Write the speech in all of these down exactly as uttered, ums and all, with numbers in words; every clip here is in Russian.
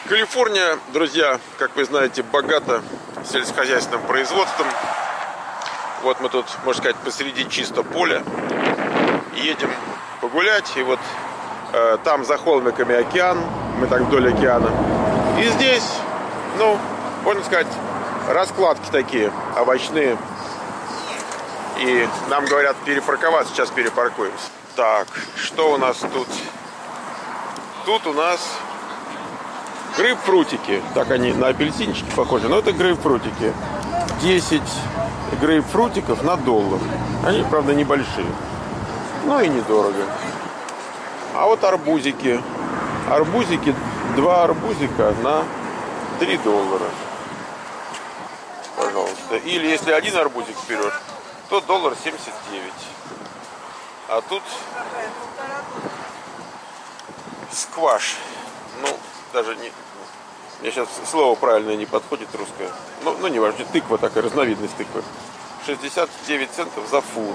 Калифорния, друзья, как вы знаете, богата сельскохозяйственным производством. Вот мы тут, можно сказать, посреди чисто поля. Едем погулять. И вот э, там за холмиками океан. Мы так вдоль океана. И здесь, ну, можно сказать, раскладки такие овощные. И нам говорят перепарковаться. Сейчас перепаркуемся. Так, что у нас тут? Тут у нас грейпфрутики. Так они на апельсинчики похожи, но это грейпфрутики. десять грейпфрутиков на доллар. Они, правда, небольшие. Ну и недорого. А вот арбузики. Арбузики, два арбузика на три доллара. Пожалуйста. Или если один арбузик берешь, то доллар семьдесят девять. А тут скваш. Ну, даже не... Мне сейчас слово правильное не подходит, русское. Ну, ну не важно, тыква такая, разновидность тыквы. шестьдесят девять центов за фунт.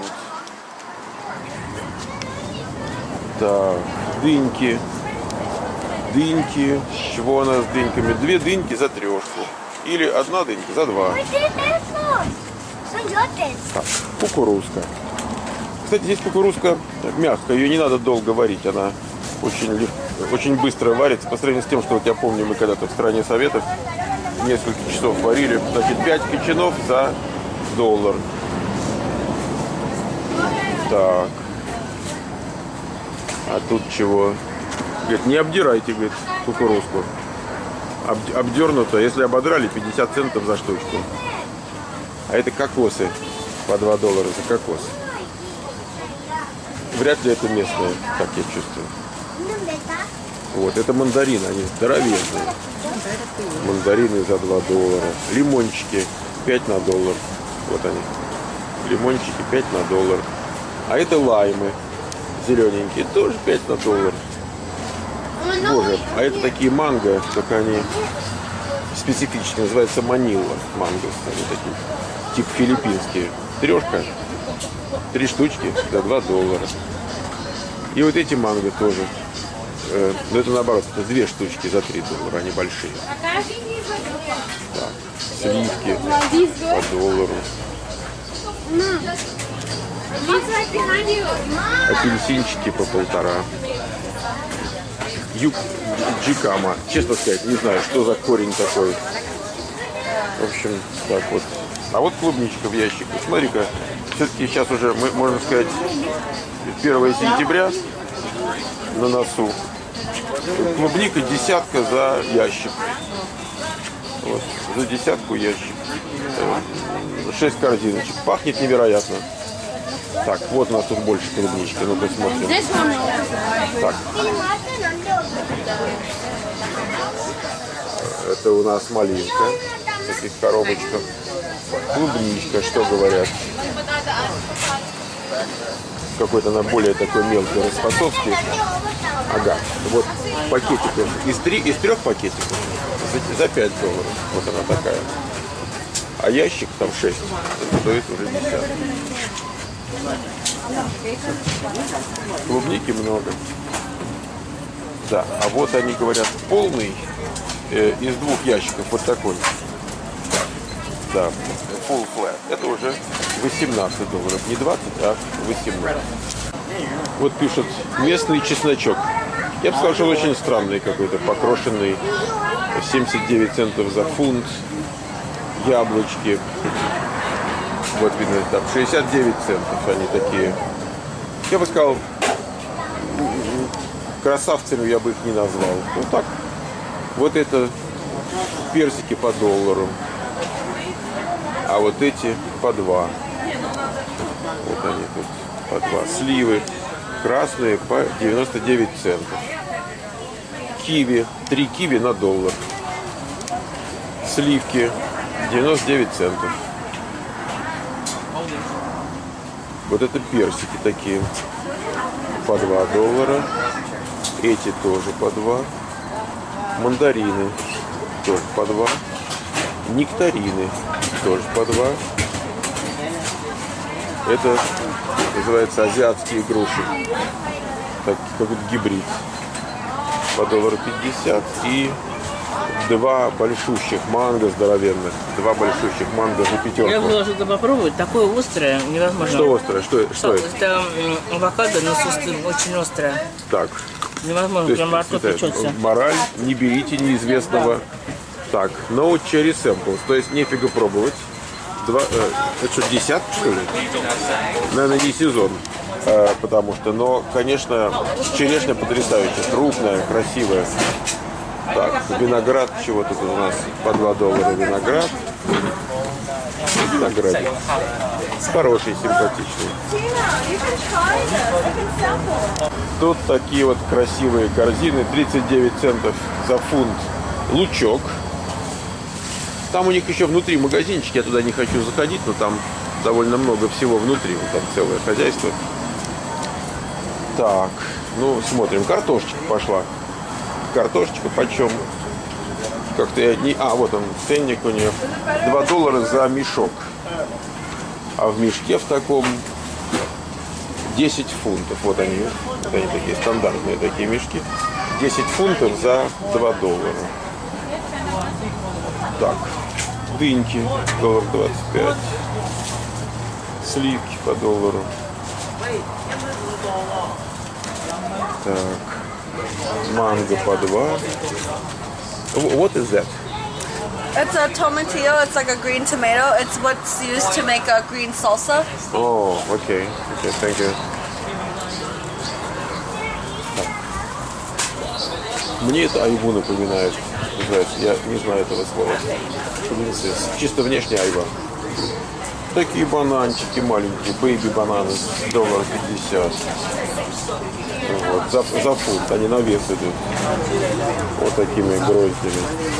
Так, дыньки. Дыньки. Чего у нас с дыньками? Две дыньки за трешку. Или одна дынька за два. Так, кукурузка. Кстати, здесь кукурузка мягкая, ее не надо долго варить, она очень легко, очень быстро варится по сравнению с тем, что вот я помню, мы когда-то в стране Советов несколько часов варили. Значит, пять ветчинов за доллар. Так. А тут чего? Говорит, не обдирайте, говорит, кукурузку. Об, обдернуто, если ободрали, пятьдесят центов за штучку. А это кокосы. По два доллара за кокос. Вряд ли это местное, так я чувствую. Вот, это мандарины, они здоровенные. Мандарины за два доллара. Лимончики пять на доллар. Вот они. Лимончики пять на доллар. А это лаймы зелененькие, тоже пять на доллар. Боже, а это такие манго, только они специфические, называется манила манго. Они такие, типа филиппинские. Трешка, три штучки за два доллара. И вот эти манго тоже. Э, но это наоборот, это две штучки за три доллара, они большие. Так, сливки по доллару. Апельсинчики по полтора. Юг джикама. Честно сказать, не знаю, что за корень такой. В общем, так вот. А вот клубничка в ящике. Смотри-ка, все-таки сейчас уже, мы, можно сказать, первое сентября на носу. Клубника десятка за ящик. Вот, за десятку ящик. Шесть корзиночек. Пахнет невероятно. Так, вот у нас тут больше клубнички. Ну-ка смотрим. Так. Это у нас малинка в таких коробочках. Клубничка, что говорят? Какой-то она более такой мелкий, распасовский. Ага, вот пакетиков. Из, три, из трех пакетиков за, за пять долларов. Вот она такая. А ящик там шесть. Это стоит уже десяток. Клубники много. Да, а вот они говорят полный э, из двух ящиков. Вот такой. Да, full flat. Это уже восемнадцать долларов. Не двадцать, а восемнадцать. Вот пишут местный чесночок. Я бы сказал, что очень странный какой-то, покрошенный. семьдесят девять центов за фунт. Яблочки. Вот видно, там шестьдесят девять центов они такие. Я бы сказал, красавцами я бы их не назвал. Ну так. Вот это персики по доллару. А вот эти по два. Вот они тут по два. Сливы красные по девяносто девять центов. Киви. Три киви на доллар. Сливки девяносто девять центов. Вот это персики такие по два доллара. Эти тоже по два. Мандарины тоже по два. Нектарины тоже по два. Это называется азиатские груши. Так, как гибрид. По доллару пятьдесят. И два большущих манго здоровенных. Два большущих манго за пятерку. Я хотела что-то попробовать. Такое острое, невозможно. Что острое? Что, что это? Это авокадо, но с острым, очень острое. Так. Невозможно, прям во рту печется. Мораль, не берите неизвестного. Так, no cherry samples, то есть нефига пробовать. Два, э, это что, десятка, что ли? Наверное, не сезон. Э, потому что, но, конечно, черешня потрясающая, крупная, красивая. Так, виноград, чего тут у нас? По два доллара виноград. Виноградик. Хороший, симпатичный. Тут такие вот красивые корзины. тридцать девять центов за фунт лучок. Там у них еще внутри магазинчики. Я туда не хочу заходить, но там довольно много всего внутри. Вот там целое хозяйство. Так, ну смотрим. Картошечка пошла. Картошечка почем? Как-то я не... А, вот он, ценник у нее. два доллара за мешок. А в мешке в таком десять фунтов. Вот они. Вот они такие стандартные такие мешки. десять фунтов за два доллара. Так. Дыньки. доллар двадцать пять. Сливки по доллару. Так. Манго по два. What is that? It's a tomatillo. It's like a green tomato. It's what's used to make a green salsa. Oh, okay. Okay, thank you. Так. Мне это айву напоминает. Называется. Я не знаю этого слова. Чисто внешне айва. Такие бананчики маленькие, бэйби бананы, доллар пятьдесят. Вот, за, за фунт, они на вес идут. Вот такими гроздями.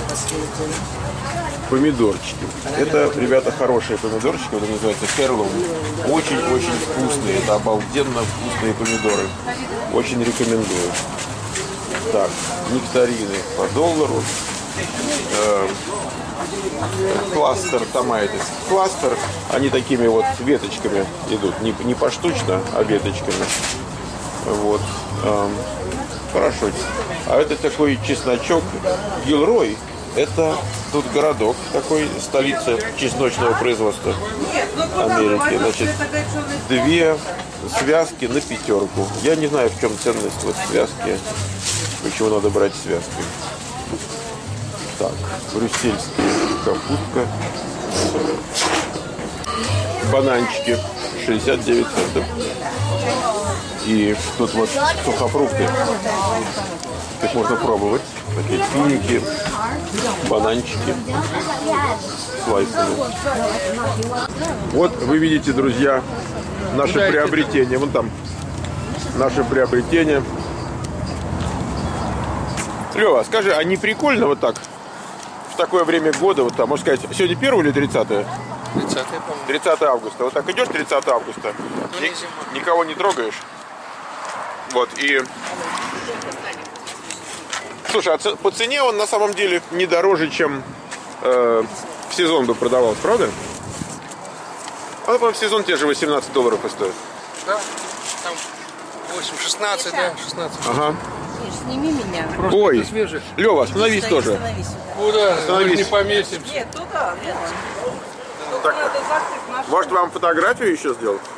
Помидорчики. Это, ребята, хорошие помидорчики, это называется херлум. Очень-очень вкусные, это обалденно вкусные помидоры. Очень рекомендую. Так, нектарины по доллару. Э, кластер томатис. Кластер, они такими вот веточками идут. Не, не поштучно, а веточками. Вот. Эм, хорошо. А это такой чесночок. Гилрой. Это тут городок такой, столица чесночного производства Америки. Значит, две связки на пятерку. Я не знаю, в чем ценность вот связки. Почему надо брать связки. Так, брюссельская капустка. Бананчики. шестьдесят девять центов. И тут вот сухофрукты. Их можно пробовать. Такие финики, бананчики, слайсами. Вот вы видите, друзья, наше приобретение. Вон там наше приобретение. Лёва, скажи, а не прикольно вот так в такое время года, вот там, можно сказать, сегодня первое или тридцатое? тридцатое, по-моему. тридцатое августа. Вот так идешь тридцатое августа, Ну, ни, никого не трогаешь. Вот, и... Слушай, а по цене он на самом деле не дороже, чем э, в сезон бы продавался, правда? А, по-моему, в сезон те же восемнадцать долларов и стоит. Да, там восемь, шестнадцать, да, шестнадцать. Ага. Сними меня. Просто Ой, это свежее. Лёва, остановись Стоит, тоже. остановись. Куда? Остановись. Мы не поместимся. Нет, туда, нет. Так, может, вам фотографию еще сделать?